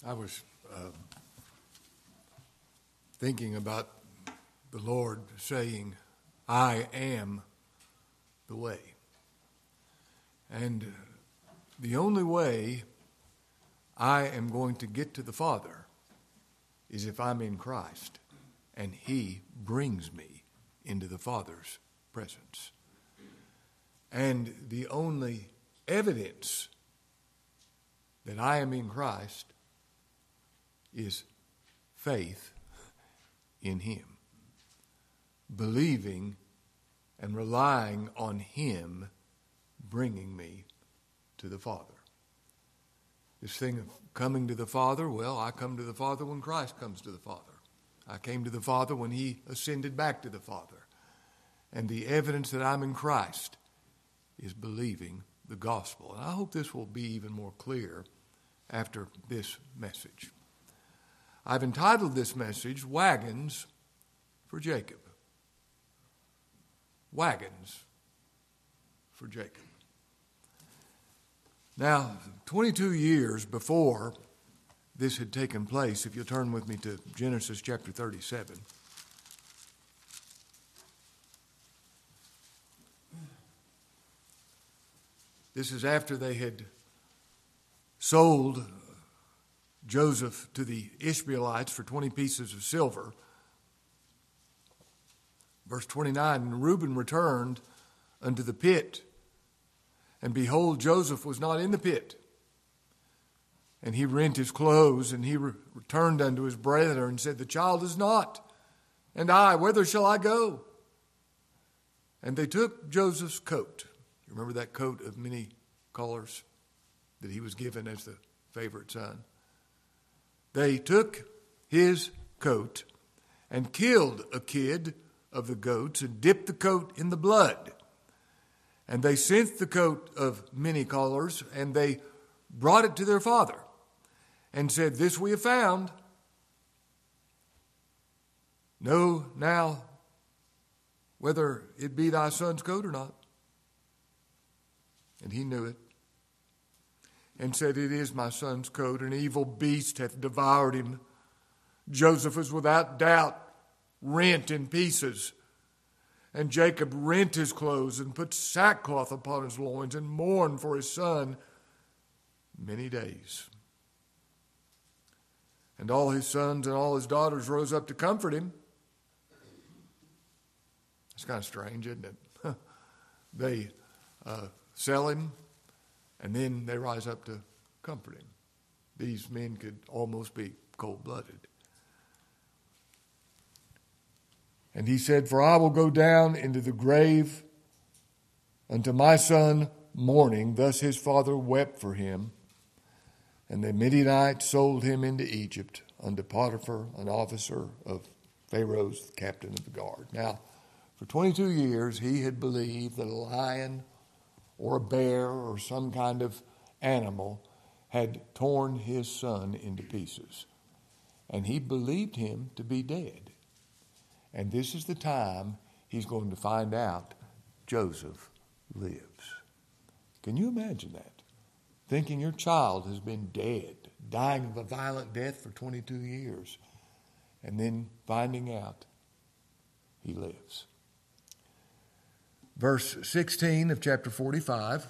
I was thinking about the Lord saying, I am the way. And the only way I am going to get to the Father is if I'm in Christ and He brings me into the Father's presence. And the only evidence that I am in Christ is faith in Him, believing and relying on Him bringing me to the Father. This thing of coming to the Father, well, I come to the Father when Christ comes to the Father. I came to the Father when He ascended back to the Father. And the evidence that I'm in Christ is believing the gospel. And I hope this will be even more clear after this message. I've entitled this message, Wagons for Jacob. Wagons for Jacob. Now, 22 years before this had taken place, if you'll turn with me to Genesis chapter 37. This is after they had sold Joseph to the Ishmaelites for 20 pieces of silver. Verse 29, and Reuben returned unto the pit, and behold, Joseph was not in the pit. And he rent his clothes, and he returned unto his brethren, and said, the child is not, and I, whither shall I go? And they took Joseph's coat. You remember that coat of many colors that he was given as the favorite son? They took his coat and killed a kid of the goats and dipped the coat in the blood. And they sent the coat of many colors, and they brought it to their father and said, this we have found. Know now whether it be thy son's coat or not. And he knew it, and said, it is my son's coat. An evil beast hath devoured him. Joseph was without doubt rent in pieces. And Jacob rent his clothes and put sackcloth upon his loins and mourned for his son many days. And all his sons and all his daughters rose up to comfort him. It's kind of strange, isn't it? They sell him, and then they rise up to comfort him. These men could almost be cold-blooded. And he said, for I will go down into the grave unto my son mourning. Thus his father wept for him. And the Midianites sold him into Egypt unto Potiphar, an officer of Pharaoh's captain of the guard. Now, for 22 years he had believed that a lion or a bear or some kind of animal had torn his son into pieces. And he believed him to be dead. And this is the time he's going to find out Joseph lives. Can you imagine that? Thinking your child has been dead, dying of a violent death for 22 years, and then finding out he lives. Verse 16 of chapter 45.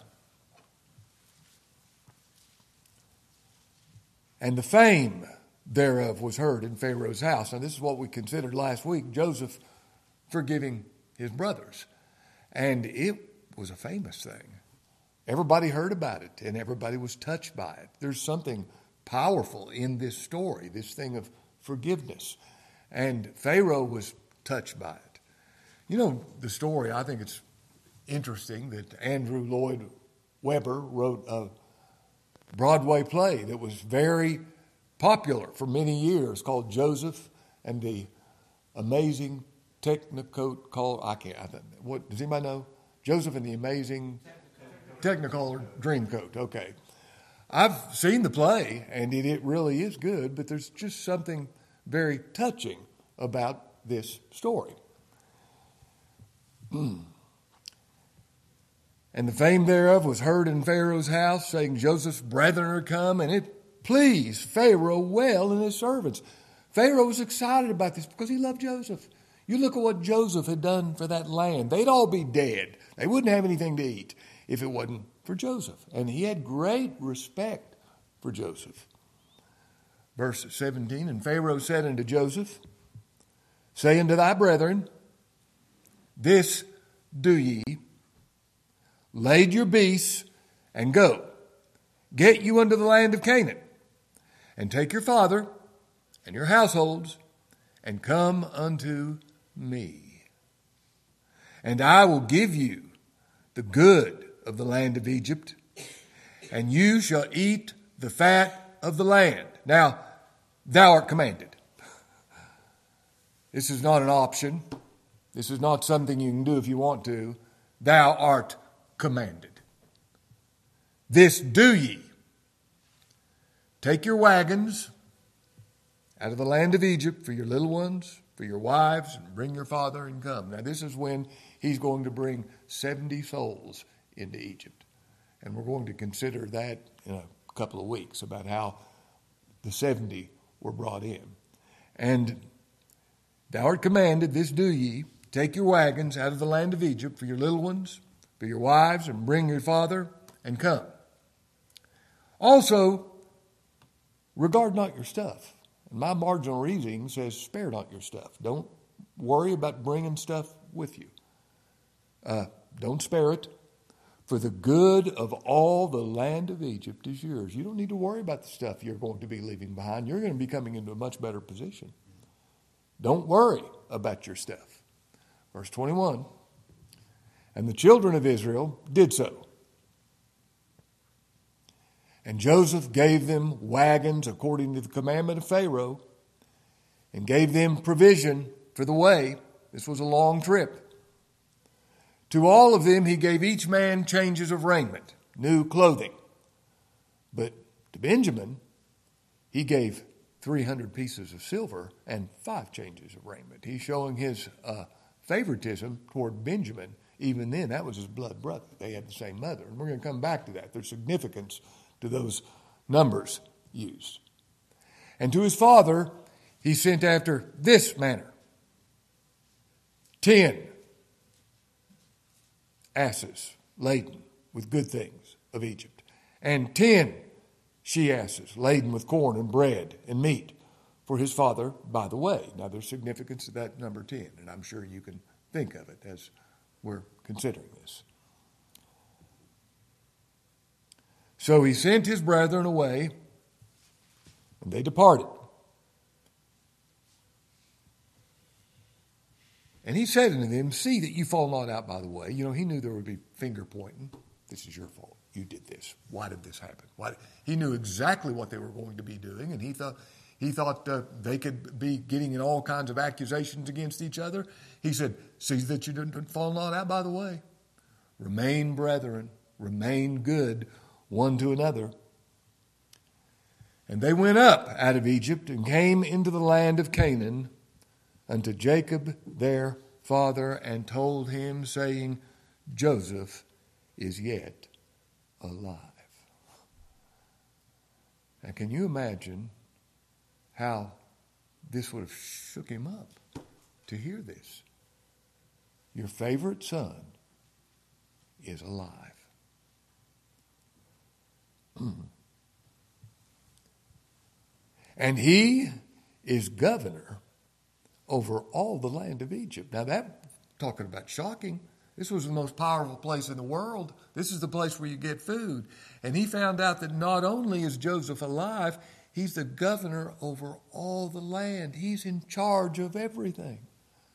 And the fame thereof was heard in Pharaoh's house. Now this is what we considered last week, Joseph forgiving his brothers. And it was a famous thing. Everybody heard about it, and everybody was touched by it. There's something powerful in this story, this thing of forgiveness. And Pharaoh was touched by it. You know, the story, I think it's interesting that Andrew Lloyd Webber wrote a Broadway play that was very popular for many years called Joseph and the Amazing Technicolor what does anybody know? Joseph and the Amazing Technicolor Dreamcoat. Okay. I've seen the play, and it really is good, but there's just something very touching about this story. And the fame thereof was heard in Pharaoh's house, saying, Joseph's brethren are come, and it please Pharaoh well and his servants. Pharaoh was excited about this because he loved Joseph. You look at what Joseph had done for that land. They'd all be dead. They wouldn't have anything to eat if it wasn't for Joseph. And he had great respect for Joseph. Verse 17, and Pharaoh said unto Joseph, say unto thy brethren, this do ye, lade your beasts, and go. Get you unto the land of Canaan, and take your father and your households, and come unto me. And I will give you the good of the land of Egypt, and you shall eat the fat of the land. Now, thou art commanded. This is not an option. This is not something you can do if you want to. Thou art commanded. This do ye. Take your wagons out of the land of Egypt for your little ones, for your wives, and bring your father and come. Now this is when he's going to bring 70 souls into Egypt. And we're going to consider that in a couple of weeks about how the 70 were brought in. And thou art commanded, this do ye, take your wagons out of the land of Egypt for your little ones, for your wives, and bring your father and come. Also, regard not your stuff. And my marginal reading says, spare not your stuff. Don't worry about bringing stuff with you. Don't spare it. For the good of all the land of Egypt is yours. You don't need to worry about the stuff you're going to be leaving behind. You're going to be coming into a much better position. Don't worry about your stuff. Verse 21, and the children of Israel did so. And Joseph gave them wagons according to the commandment of Pharaoh, and gave them provision for the way. This was a long trip. To all of them he gave each man changes of raiment, new clothing. But to Benjamin he gave 300 pieces of silver and 5 changes of raiment. He's showing his favoritism toward Benjamin. Even then, that was his blood brother. They had the same mother. And we're going to come back to that. There's significance to those numbers used. And to his father he sent after this manner: 10 asses laden with good things of Egypt, and 10 she-asses laden with corn and bread and meat for his father by the way. Now there's significance to that number 10, and I'm sure you can think of it as we're considering this. So he sent his brethren away, and they departed. And he said unto them, see that you fall not out by the way. You know, he knew there would be finger pointing. This is your fault. You did this. Why did this happen? He knew exactly what they were going to be doing, and he thought they could be getting in all kinds of accusations against each other. He said, see that you didn't fall not out by the way. Remain brethren, remain good one to another. And they went up out of Egypt and came into the land of Canaan unto Jacob their father, and told him, saying, Joseph is yet alive. Now can you imagine how this would have shook him up to hear this? Your favorite son is alive. And he is governor over all the land of Egypt. Now that, talking about shocking, this was the most powerful place in the world. This is the place where you get food. And he found out that not only is Joseph alive, he's the governor over all the land. He's in charge of everything.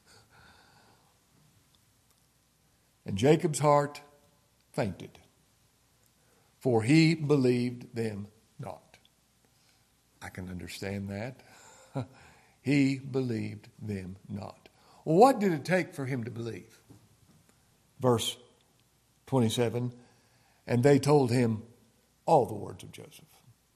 And Jacob's heart fainted, for he believed them not. I can understand that. He believed them not. Well, what did it take for him to believe? Verse 27, and they told him all the words of Joseph.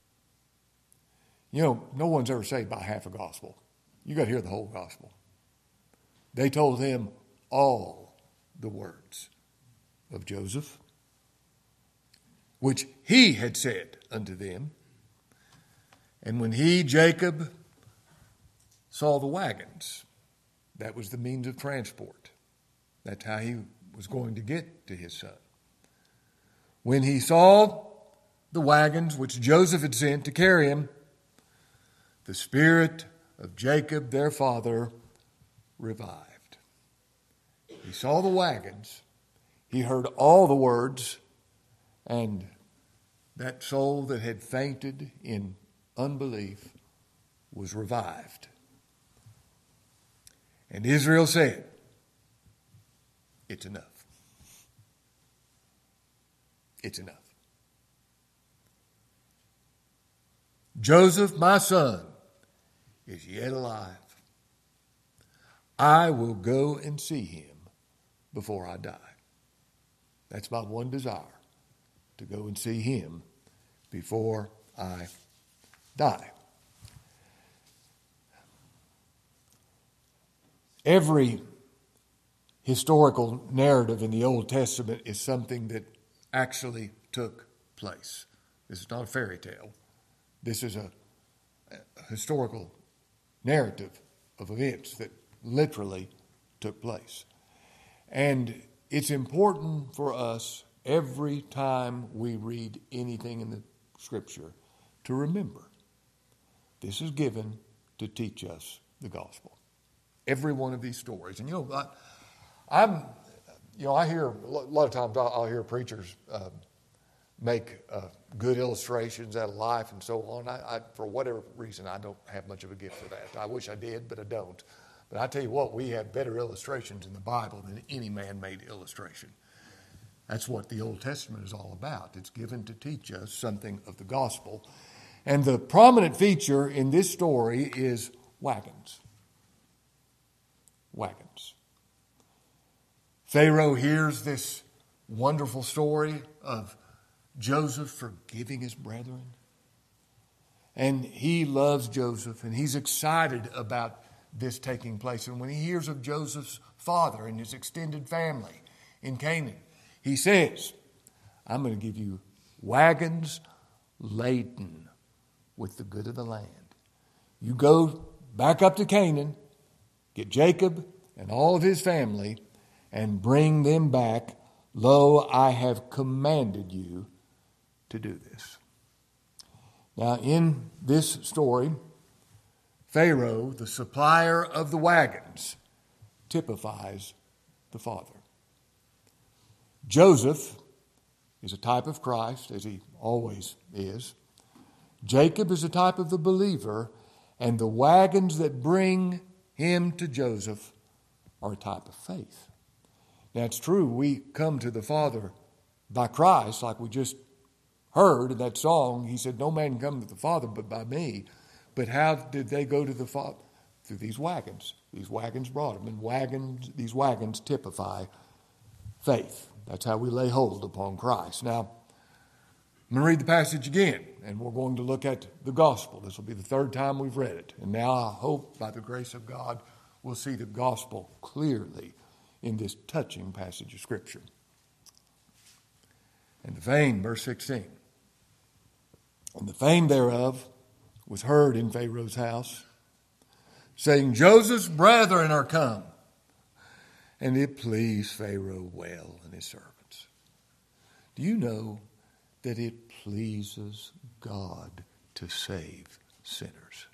You know, no one's ever saved by half a gospel. You got to hear the whole gospel. They told him all the words of Joseph, which he had said unto them. And when he, Jacob, saw the wagons, that was the means of transport. That's how he was going to get to his son. When he saw the wagons which Joseph had sent to carry him, the spirit of Jacob, their father, revived. He saw the wagons. He heard all the words, and that soul that had fainted in unbelief was revived. And Israel said, "It's enough. It's enough. Joseph, my son, is yet alive. I will go and see him before I die." That's my one desire, to go and see him before I die. Every historical narrative in the Old Testament is something that actually took place. This is not a fairy tale. This is a historical narrative of events that literally took place. And it's important for us every time we read anything in the Scripture to remember this is given to teach us the gospel. Every one of these stories. And I hear a lot of times I'll hear preachers make good illustrations out of life and so on. I for whatever reason, I don't have much of a gift for that. I wish I did, but I don't. But I tell you what, we have better illustrations in the Bible than any man-made illustration. That's what the Old Testament is all about. It's given to teach us something of the gospel. And the prominent feature in this story is wagons. Wagons. Pharaoh hears this wonderful story of Joseph forgiving his brethren. And he loves Joseph, and he's excited about this taking place. And when he hears of Joseph's father and his extended family in Canaan, he says, "I'm going to give you wagons laden with the good of the land. You go back up to Canaan, get Jacob and all of his family, and bring them back. Lo, I have commanded you to do this." Now, in this story, Pharaoh, the supplier of the wagons, typifies the father. Joseph is a type of Christ, as he always is. Jacob is a type of the believer, and the wagons that bring him to Joseph are a type of faith. Now, it's true, we come to the Father by Christ, like we just heard in that song. He said, "No man can come to the Father but by me." But how did they go to the Father? Through these wagons. These wagons brought them, and these wagons typify faith. That's how we lay hold upon Christ. Now, I'm going to read the passage again, and we're going to look at the gospel. This will be the third time we've read it. And now I hope, by the grace of God, we'll see the gospel clearly in this touching passage of Scripture. And the fame, verse 16. "And the fame thereof was heard in Pharaoh's house, saying, Joseph's brethren are come. And it pleased Pharaoh well and his servants." Do you know that it pleases God to save sinners?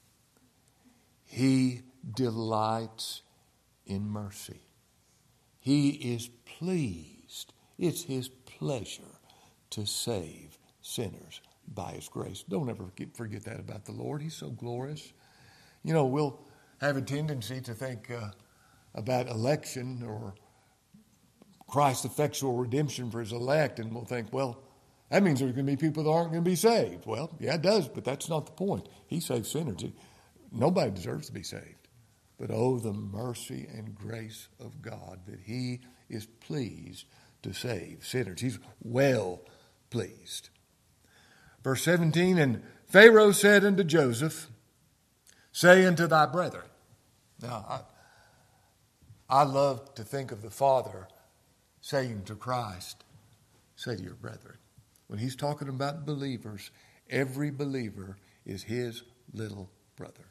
He delights in mercy. He is pleased. It's his pleasure to save sinners by his grace. Don't ever forget that about the Lord. He's so glorious. You know, we'll have a tendency to think about election or Christ's effectual redemption for his elect, and we'll think, well, that means there's going to be people that aren't going to be saved. Well, yeah, it does, but that's not the point. He saves sinners. Nobody deserves to be saved. But oh, the mercy and grace of God that he is pleased to save sinners. He's well pleased. Verse 17, "And Pharaoh said unto Joseph, Say unto thy brethren." Now, I love to think of the Father saying to Christ, "Say to your brethren." When he's talking about believers, every believer is his little brother.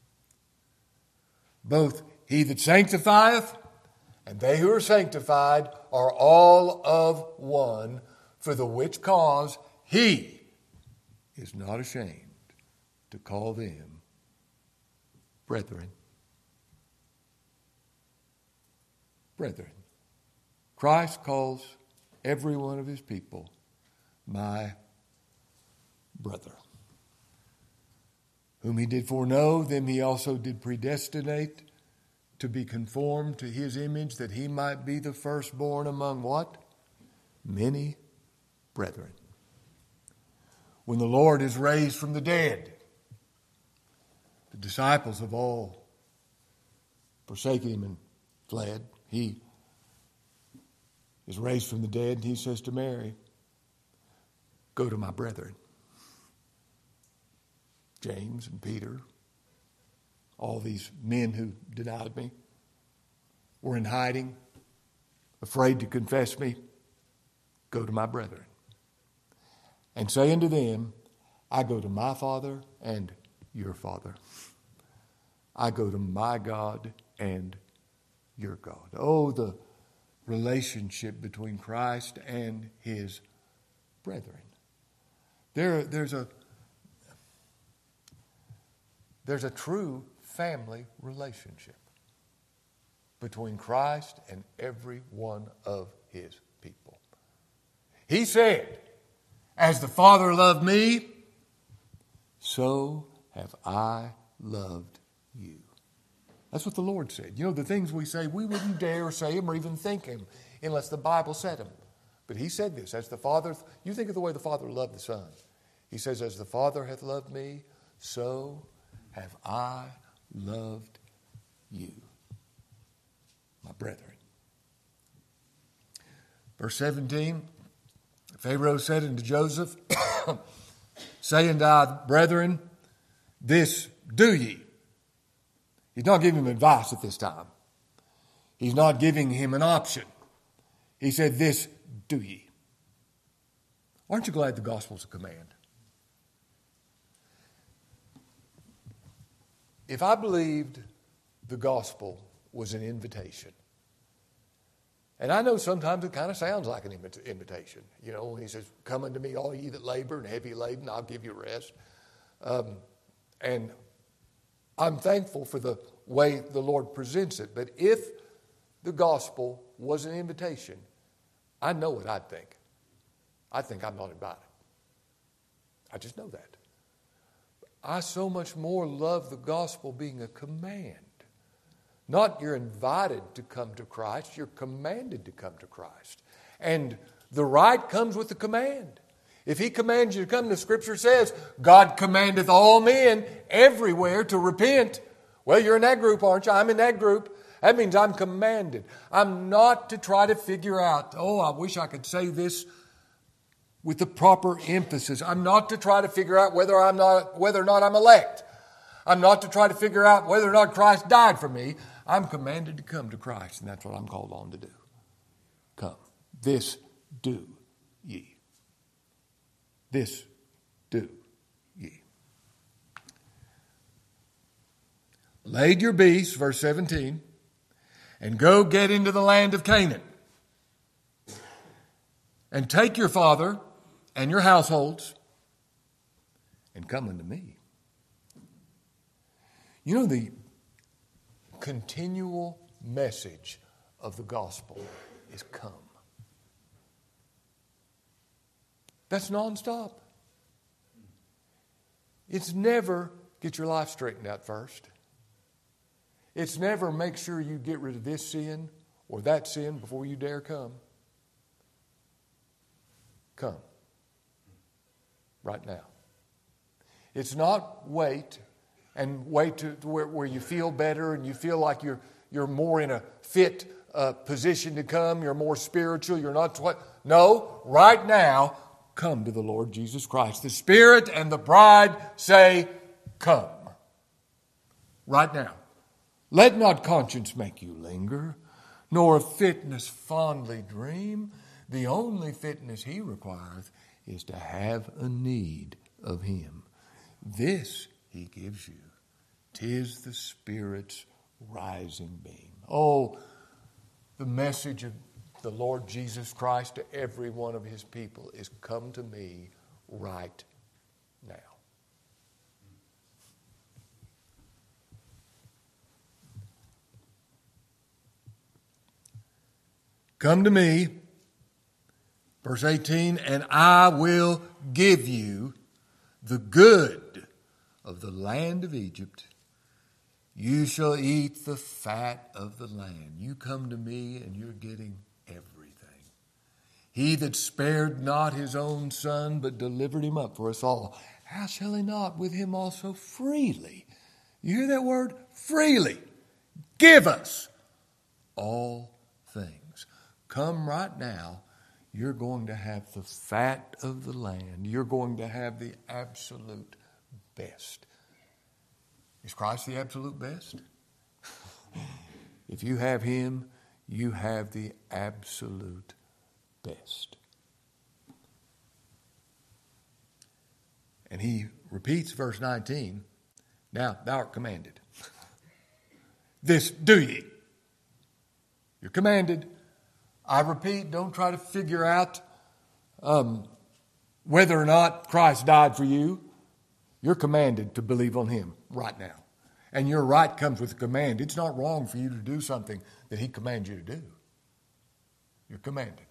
Both he that sanctifieth and they who are sanctified are all of one, for the which cause he is not ashamed to call them brethren. Brethren. Christ calls every one of his people my brother. Whom he did foreknow, them he also did predestinate to be conformed to his image, that he might be the firstborn among what? Many brethren. When the Lord is raised from the dead, the disciples have all forsaken him and fled. He is raised from the dead, and he says to Mary, go to my brethren. James and Peter, all these men who denied me, were in hiding, afraid to confess me. Go to my brethren. And say unto them, I go to my Father and your Father. I go to my God and your God. Oh, the relationship between Christ and his brethren. There's a true family relationship between Christ and every one of his people. He said, as the Father loved me, so have I loved you. That's what the Lord said. You know, the things we say, we wouldn't dare say them or even think them unless the Bible said them. But he said this, as the Father, you think of the way the Father loved the Son. He says, as the Father hath loved me, so have I loved you, my brethren. Verse 17, Pharaoh said unto Joseph, say unto thy brethren, this do ye. He's not giving him advice at this time. He's not giving him an option. He said, this do ye. Aren't you glad the gospel's a command? If I believed the gospel was an invitation, and I know sometimes it kind of sounds like an invitation. You know, when he says, come unto me, all ye that labor and heavy laden, I'll give you rest. And I'm thankful for the way the Lord presents it. But if the gospel was an invitation, I know what I'd think. I think I'm not invited. I just know that. I so much more love the gospel being a command. Not you're invited to come to Christ, you're commanded to come to Christ. And the right comes with the command. If he commands you to come, the Scripture says, God commandeth all men everywhere to repent. Well, you're in that group, aren't you? I'm in that group. That means I'm commanded. I'm not to try to figure out, I wish I could say this with the proper emphasis. I'm not to try to figure out whether or not I'm elect. I'm not to try to figure out whether or not Christ died for me. I'm commanded to come to Christ, and that's what I'm called on to do. Come. This do ye. This do ye. Laid your beasts, verse 17, and go get into the land of Canaan. And take your father and your households and come unto me. You know, the continual message of the gospel is come. That's nonstop. It's never get your life straightened out first. It's never make sure you get rid of this sin or that sin before you dare come. Come. Right now. It's not wait to where you feel better and you feel like you're more in a fit position to come. You're more spiritual. You're not. No, right now, come to the Lord Jesus Christ. The Spirit and the bride say, come. Right now. Let not conscience make you linger, nor fitness fondly dream. The only fitness he requireth is to have a need of him. This he gives you. 'Tis the Spirit's rising beam. Oh, the message of the Lord Jesus Christ to every one of his people is, come to me right now. Come to me, verse 18, and I will give you the good of the land of Egypt. You shall eat the fat of the land. You come to me and you're getting everything. He that spared not his own son, but delivered him up for us all, how shall he not with him also freely? You hear that word? Freely. Give us all things. Come right now. You're going to have the fat of the land. You're going to have the absolute best. Is Christ the absolute best? If you have him, you have the absolute best. And he repeats verse 19. Now, thou art commanded. This do ye. You're commanded. I repeat, don't try to figure out whether or not Christ died for you. You're commanded to believe on him right now. And your right comes with a command. It's not wrong for you to do something that he commands you to do. You're commanded.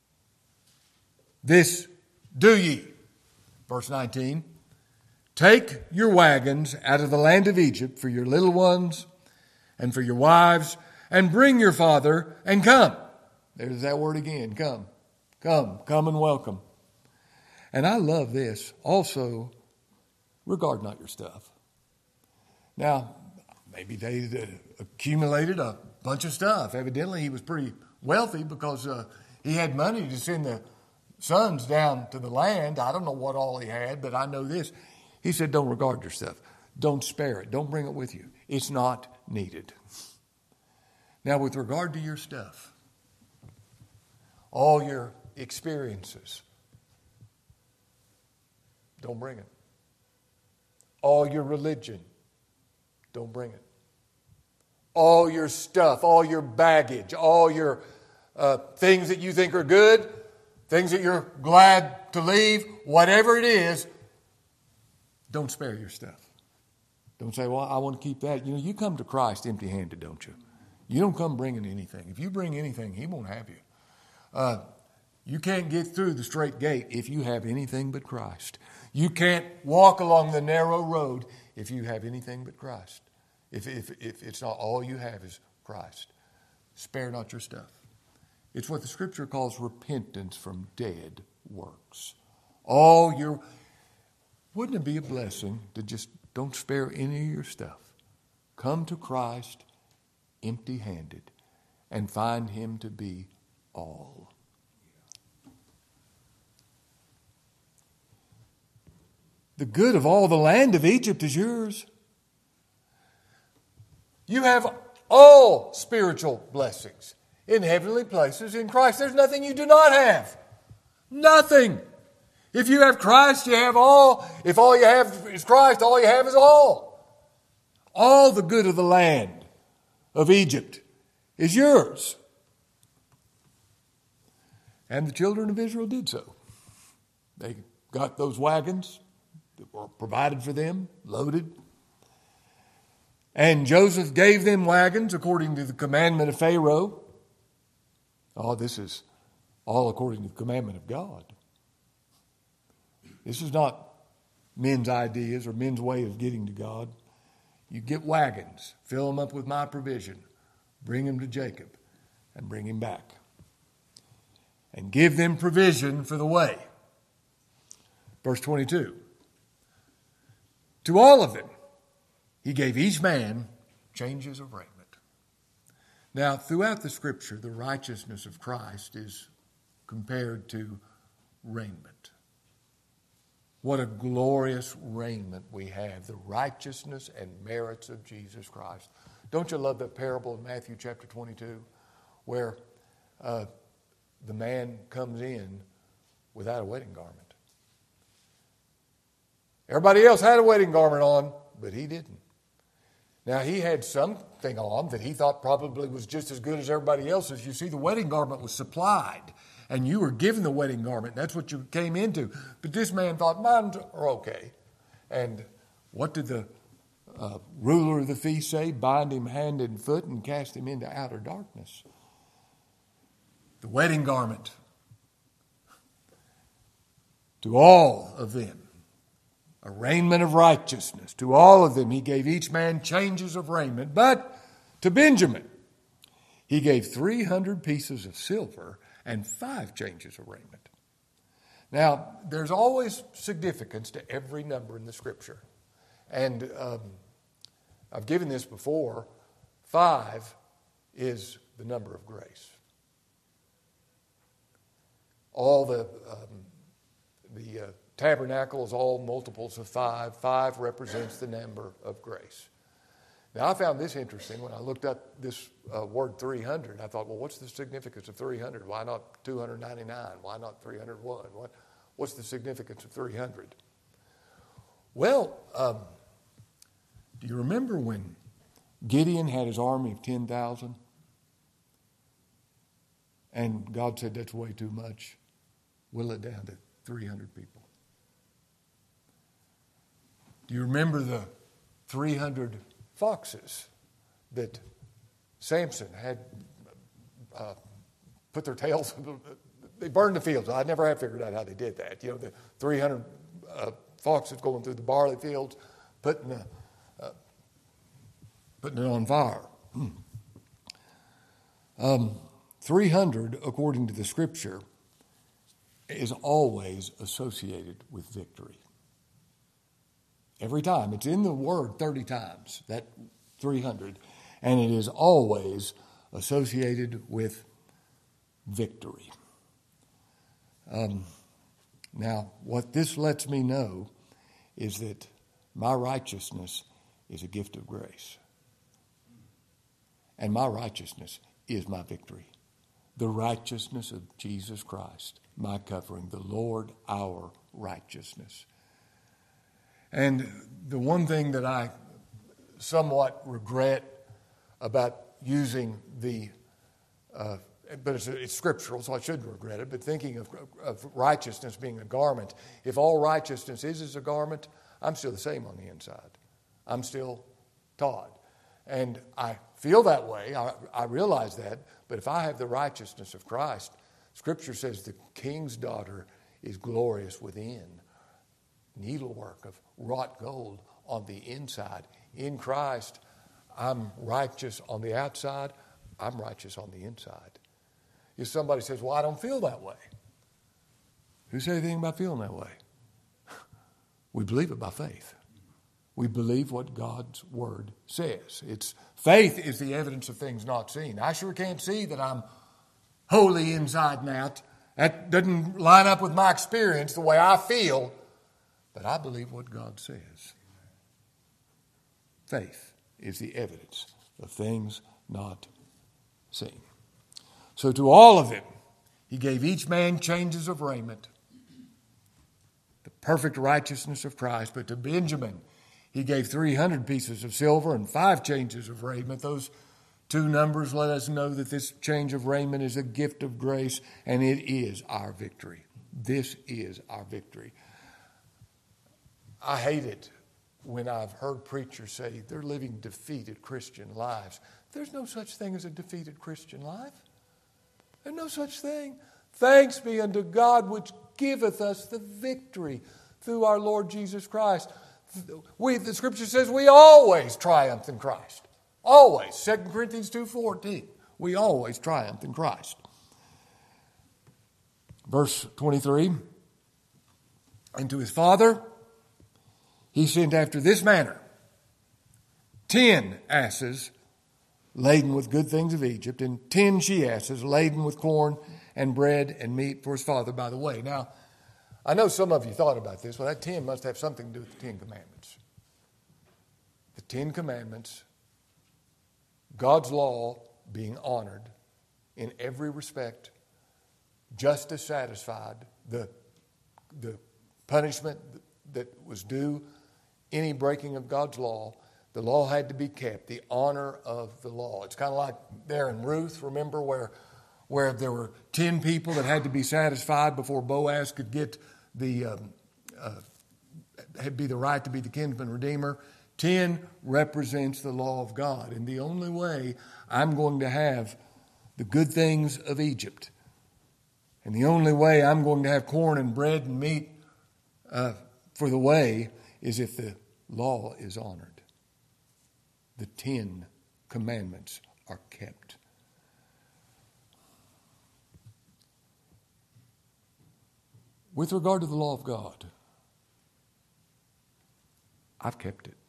This do ye. Verse 19. Take your wagons out of the land of Egypt for your little ones and for your wives, and bring your father and come. There's that word again. Come. Come and welcome. And I love this. Also, regard not your stuff. Now, maybe they accumulated a bunch of stuff. Evidently, he was pretty wealthy because he had money to send the sons down to the land. I don't know what all he had, but I know this. He said, don't regard your stuff. Don't spare it. Don't bring it with you. It's not needed. Now, with regard to your stuff, all your experiences, don't bring it. All your religion, don't bring it. All your stuff, all your baggage, all your things that you think are good, things that you're glad to leave, whatever it is, don't spare your stuff. Don't say, well, I want to keep that. You know, you come to Christ empty-handed, don't you? You don't come bringing anything. If you bring anything, he won't have you. You can't get through the straight gate if you have anything but Christ. You can't walk along the narrow road if you have anything but Christ. If it's not all you have is Christ. Spare not your stuff. It's what the Scripture calls repentance from dead works. Wouldn't it be a blessing to just don't spare any of your stuff? Come to Christ empty-handed and find him to be all. The good of all the land of Egypt is yours. You have all spiritual blessings in heavenly places in Christ. There's nothing you do not have. Nothing. If you have Christ, you have all. If all you have is Christ, all you have is all. All the good of the land of Egypt is yours. And the children of Israel did so. They got those wagons that were provided for them, loaded. And Joseph gave them wagons according to the commandment of Pharaoh. Oh, this is all according to the commandment of God. This is not men's ideas or men's way of getting to God. You get wagons, fill them up with my provision, bring them to Jacob, and bring him back. And give them provision for the way. Verse 22. To all of them, he gave each man changes of raiment. Now, throughout the Scripture, the righteousness of Christ is compared to raiment. What a glorious raiment we have, the righteousness and merits of Jesus Christ. Don't you love that parable in Matthew chapter 22 where the man comes in without a wedding garment? Everybody else had a wedding garment on, but he didn't. Now, he had something on that he thought probably was just as good as everybody else's. You see, the wedding garment was supplied, and you were given the wedding garment. That's what you came into. But this man thought, mine are okay. And what did the ruler of the feast say? Bind him hand and foot and cast him into outer darkness. The wedding garment. To all of them, a raiment of righteousness. To all of them he gave each man changes of raiment. But to Benjamin he gave 300 pieces of silver and 5 changes of raiment. Now, there's always significance to every number in the Scripture. And I've given this before. 5 is the number of grace. All the tabernacle is all multiples of 5. 5 represents the number of grace. Now, I found this interesting when I looked up this word 300. I thought, well, what's the significance of 300? Why not 299? Why not 301? What's the significance of 300? Well, do you remember when Gideon had his army of 10,000? And God said, that's way too much. Whittle it down to 300 people. Do you remember the 300 foxes that Samson had put their tails? They burned the fields. I never have figured out how they did that. You know, the 300 foxes going through the barley fields, putting it on fire. 300, according to the Scripture, is always associated with victory. Every time. It's in the Word 30 times, that 300, and it is always associated with victory. Now, what this lets me know is that my righteousness is a gift of grace. And my righteousness is my victory. The righteousness of Jesus Christ, my covering, the Lord our righteousness. And the one thing that I somewhat regret about using but it's scriptural, so I shouldn't regret it, but thinking of righteousness being a garment, if all righteousness is a garment, I'm still the same on the inside. I'm still Todd. And I feel that way. I realize that. But if I have the righteousness of Christ, Scripture says the king's daughter is glorious within. Needlework of wrought gold on the inside. In Christ, I'm righteous on the outside. I'm righteous on the inside. If somebody says, well, I don't feel that way. Who said anything about feeling that way? We believe it by faith. We believe what God's Word says. Faith is the evidence of things not seen. I sure can't see that I'm holy inside and out. That doesn't line up with my experience, the way I feel. But I believe what God says. Faith is the evidence of things not seen. So to all of them, he gave each man changes of raiment, the perfect righteousness of Christ. But to Benjamin, he gave 300 pieces of silver and 5 changes of raiment. Those 2 numbers let us know that this change of raiment is a gift of grace, and it is our victory. This is our victory. I hate it when I've heard preachers say they're living defeated Christian lives. There's no such thing as a defeated Christian life. There's no such thing. Thanks be unto God which giveth us the victory through our Lord Jesus Christ. The Scripture says we always triumph in Christ. Always. 2 Corinthians 2:14. We always triumph in Christ. Verse 23. And to his father he sent after this manner 10 asses laden with good things of Egypt, and 10 she-asses laden with corn and bread and meat for his father by the way. Now, I know some of you thought about this. Well, that 10 must have something to do with the 10 Commandments. The 10 Commandments, God's law being honored in every respect, justice satisfied, the punishment, that was due any breaking of God's law. The law had to be kept, the honor of the law. It's kind of like there in Ruth, remember, where there were 10 people that had to be satisfied before Boaz could get had be the right to be the kinsman redeemer. 10 represents the law of God. And the only way I'm going to have the good things of Egypt, and the only way I'm going to have corn and bread and meat for the way, is if the law is honored. The 10 commandments are kept. With regard to the law of God, I've kept it.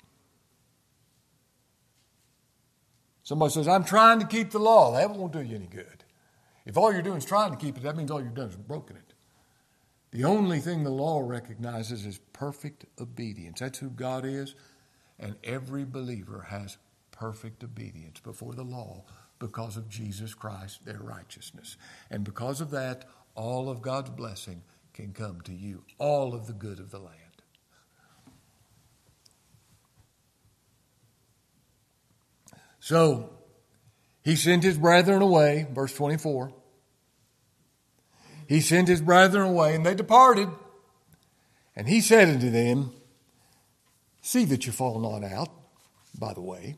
Somebody says, I'm trying to keep the law. That won't do you any good. If all you're doing is trying to keep it, that means all you've done is broken it. The only thing the law recognizes is perfect obedience. That's who God is, and every believer has perfect obedience before the law because of Jesus Christ, their righteousness. And because of that, all of God's blessing can come to you, all of the good of the land. So, he sent his brethren away, verse 24. He sent his brethren away, and they departed. And he said unto them, see that you fall not out by the way.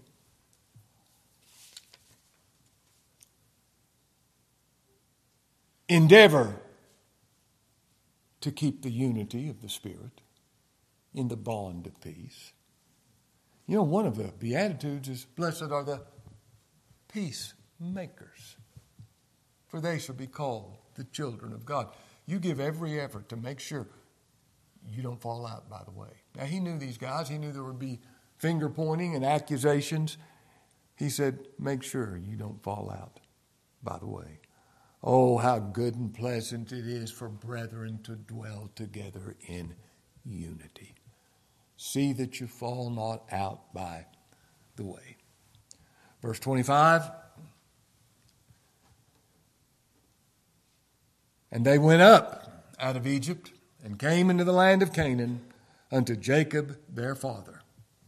Endeavor to keep the unity of the Spirit in the bond of peace. You know, one of the Beatitudes is, blessed are the peacemakers, for they shall be called the children of God. You give every effort to make sure you don't fall out by the way. Now, he knew these guys. He knew there would be finger pointing and accusations. He said, make sure you don't fall out by the way. Oh, how good and pleasant it is for brethren to dwell together in unity. See that you fall not out by the way. Verse 25. And they went up out of Egypt and came into the land of Canaan unto Jacob their father.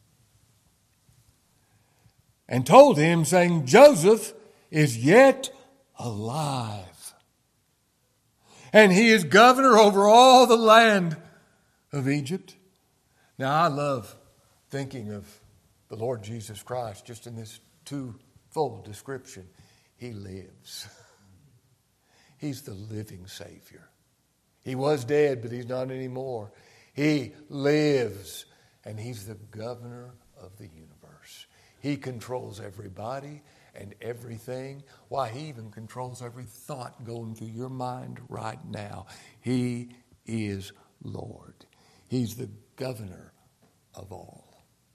And told him, saying, Joseph is yet alive, and he is governor over all the land of Egypt. Now, I love thinking of the Lord Jesus Christ just in this twofold description. He lives. He's the living Savior. He was dead, but he's not anymore. He lives, and he's the governor of the universe. He controls everybody and everything. Why, he even controls every thought going through your mind right now. He is Lord. He's the governor of all.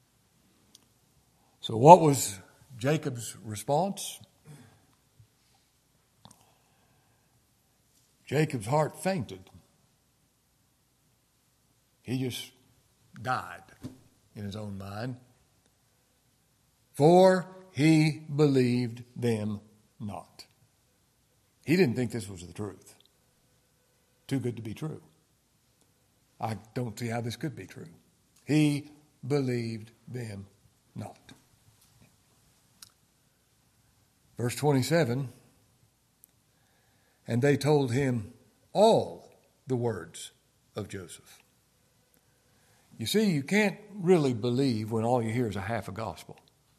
So what was Jacob's response? Jacob's heart fainted. He just died in his own mind. For he believed them not. He didn't think this was the truth. Too good to be true. I don't see how this could be true. He believed them not. Verse 27, and they told him all the words of Joseph. You see, you can't really believe when all you hear is a half a gospel.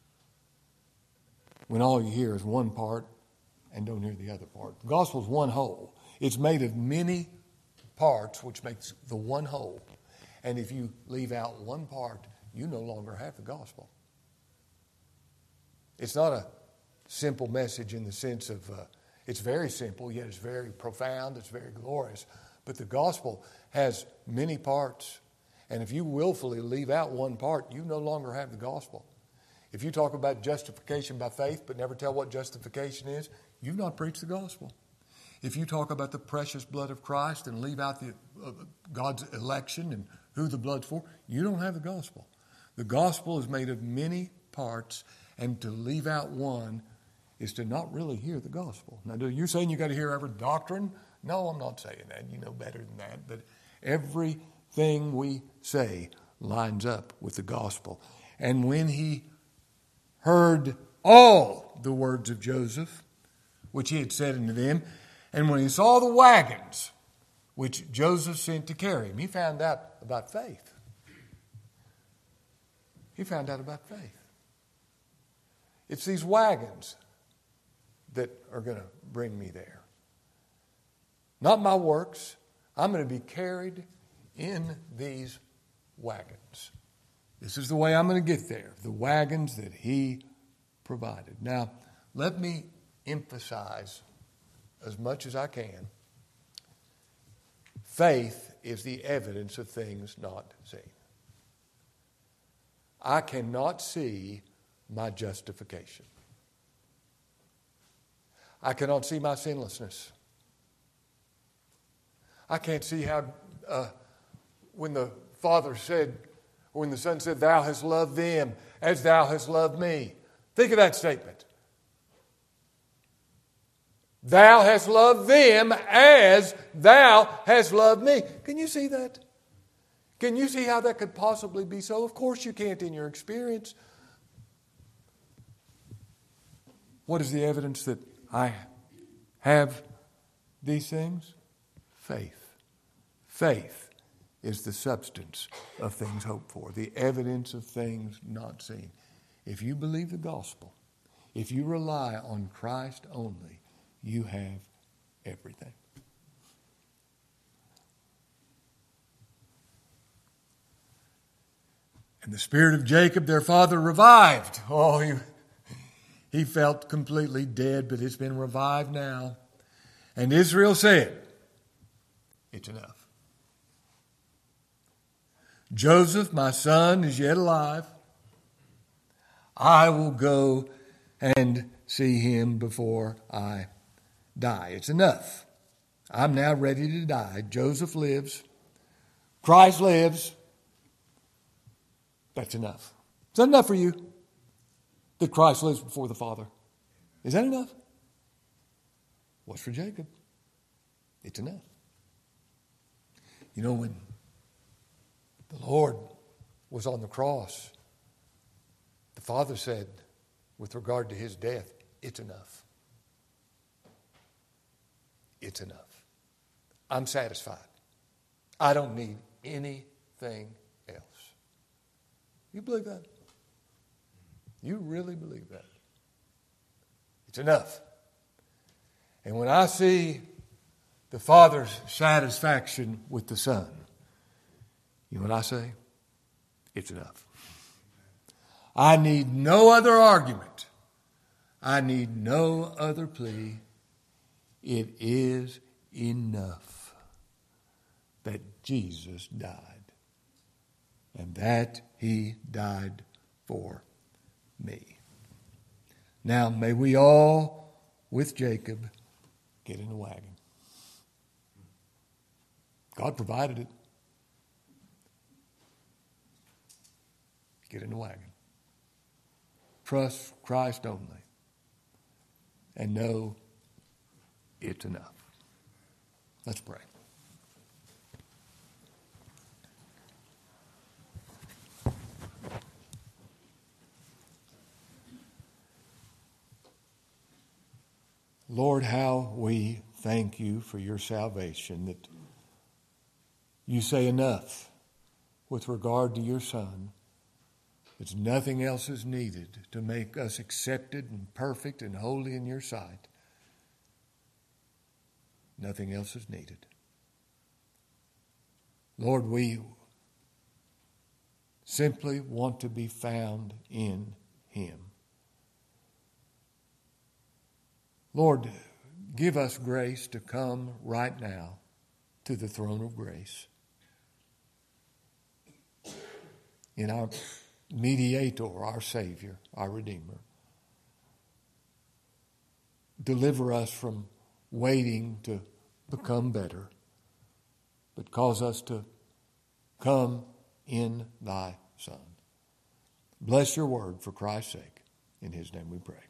When all you hear is one part and don't hear the other part. The gospel is one whole. It's made of many parts, which makes the one whole. And if you leave out one part, you no longer have the gospel. It's not a simple message in the sense of, it's very simple, yet it's very profound, it's very glorious. But the gospel has many parts. And if you willfully leave out one part, you no longer have the gospel. If you talk about justification by faith but never tell what justification is, you've not preached the gospel. If you talk about the precious blood of Christ and leave out God's election and who the blood's for, you don't have the gospel. The gospel is made of many parts, and to leave out one is to not really hear the gospel. Now, you're saying you got to hear every doctrine? No, I'm not saying that. You know better than that. But every everything we say lines up with the gospel. And when he heard all the words of Joseph, which he had said unto them, and when he saw the wagons which Joseph sent to carry him, he found out about faith. He found out about faith. It's these wagons that are going to bring me there. Not my works. I'm going to be carried in these wagons. This is the way I'm going to get there. The wagons that he provided. Now, let me emphasize as much as I can. Faith is the evidence of things not seen. I cannot see my justification. I cannot see my sinlessness. I can't see how when the Father said, or when the Son said, thou hast loved them as thou hast loved me. Think of that statement. Thou hast loved them as thou hast loved me. Can you see that? Can you see how that could possibly be so? Of course you can't in your experience. What is the evidence that I have these things? Faith. Faith is the substance of things hoped for, the evidence of things not seen. If you believe the gospel, if you rely on Christ only, you have everything. And the spirit of Jacob, their father, revived. Oh, he felt completely dead, but it's been revived now. And Israel said, it's enough. Joseph, my son, is yet alive. I will go and see him before I die. It's enough. I'm now ready to die. Joseph lives. Christ lives. That's enough. Is that enough for you? That Christ lives before the Father? Is that enough? What's for Jacob? It's enough. You know, when the Lord was on the cross, the Father said, with regard to his death, it's enough. It's enough. I'm satisfied. I don't need anything else. You believe that? You really believe that? It's enough. And when I see the Father's satisfaction with the Son, you know what I say? It's enough. I need no other argument. I need no other plea. It is enough that Jesus died, and that he died for me. Now, may we all, with Jacob, get in the wagon. God provided it. Get in the wagon. Trust Christ only. And know it's enough. Let's pray. Lord, how we thank you for your salvation, that you say enough with regard to your Son. That nothing else is needed to make us accepted and perfect and holy in your sight. Nothing else is needed. Lord, we simply want to be found in him. Lord, give us grace to come right now to the throne of grace. In our mediator, our Savior, our Redeemer. Deliver us from waiting to become better, but cause us to come in thy Son. Bless your word for Christ's sake. In his name we pray.